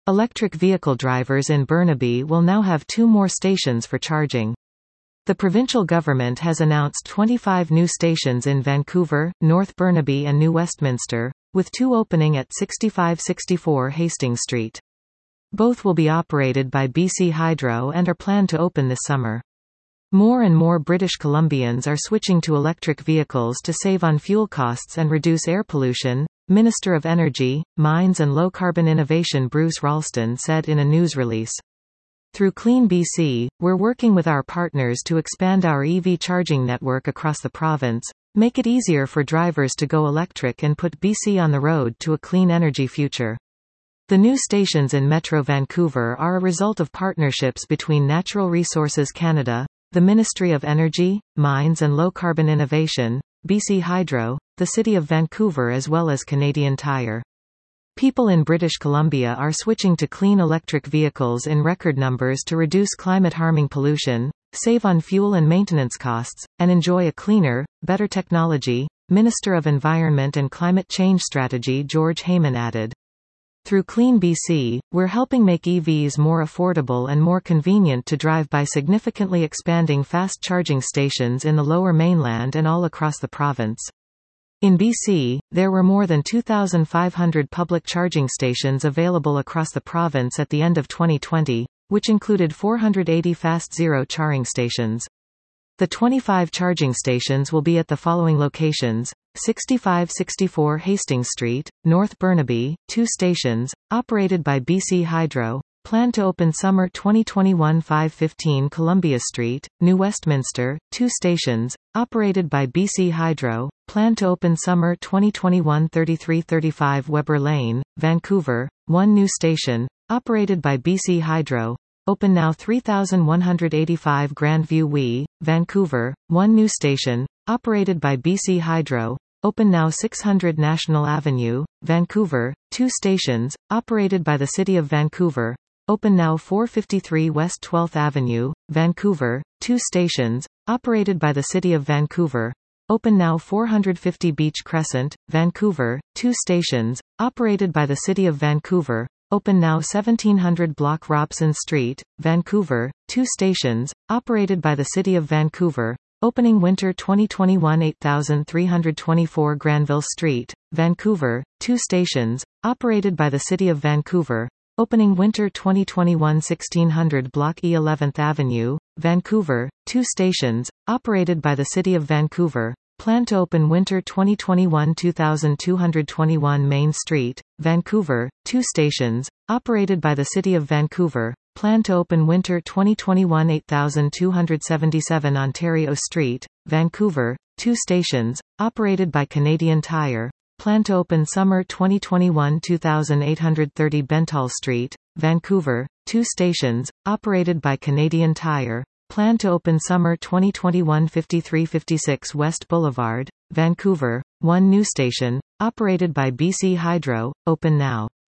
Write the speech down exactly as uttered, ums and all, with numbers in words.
Electric vehicle drivers in Burnaby will now have two more stations for charging. The provincial government has announced twenty-five new stations in Vancouver, North Burnaby and New Westminster, with two opening at sixty-five sixty-four Hastings Street. Both will be operated by B C Hydro and are planned to open this summer. More and more British Columbians are switching to electric vehicles to save on fuel costs and reduce air pollution, Minister of Energy, Mines and Low-Carbon Innovation Bruce Ralston said in a news release. Through Clean B C, we're working with our partners to expand our E V charging network across the province, make it easier for drivers to go electric and put B C on the road to a clean energy future. The new stations in Metro Vancouver are a result of partnerships between Natural Resources Canada, the Ministry of Energy, Mines and Low-Carbon Innovation, B C Hydro, the City of Vancouver as well as Canadian Tire. People in British Columbia are switching to clean electric vehicles in record numbers to reduce climate-harming pollution, save on fuel and maintenance costs, and enjoy a cleaner, better technology, Minister of Environment and Climate Change Strategy George Heyman added. Through Clean B C, we're helping make E Vs more affordable and more convenient to drive by significantly expanding fast charging stations in the Lower Mainland and all across the province. In B C, there were more than two thousand five hundred public charging stations available across the province at the end of twenty twenty, which included four hundred eighty fast zero charging stations. The twenty-five charging stations will be at the following locations: sixty-five sixty-four Hastings Street, North Burnaby, two stations, operated by B C Hydro, planned to open summer twenty twenty-one. five fifteen Columbia Street, New Westminster, two stations, operated by B C Hydro, planned to open summer twenty twenty-one. thirty-three thirty-five Weber Lane, Vancouver, one new station, operated by B C Hydro, open now three thousand one hundred eighty-five Grandview W E, Vancouver, one new station, operated by B C Hydro, open now six hundred National Avenue, Vancouver, two stations, operated by the City of Vancouver, open now four fifty-three West twelfth Avenue, Vancouver, two stations, operated by the City of Vancouver, open now four fifty Beach Crescent, Vancouver, two stations, operated by the City of Vancouver, open now seventeen hundred Block Robson Street, Vancouver, two stations, operated by the City of Vancouver, opening winter twenty twenty-one. eight thousand three hundred twenty-four Granville Street, Vancouver, two stations, operated by the City of Vancouver, opening winter twenty twenty-one. sixteen hundred Block E eleventh Avenue, Vancouver, two stations, operated by the City of Vancouver, planned to open winter twenty twenty-one. two thousand two hundred twenty-one Main Street, Vancouver, two stations, operated by the City of Vancouver, planned to open winter twenty twenty-one. eight thousand two hundred seventy-seven Ontario Street, Vancouver, two stations, operated by Canadian Tire, planned to open summer twenty twenty-one. two thousand eight hundred thirty Bentall Street, Vancouver, two stations, operated by Canadian Tire, planned to open summer twenty twenty-one. fifty-three fifty-six West Boulevard, Vancouver, one new station, operated by B C Hydro, open now.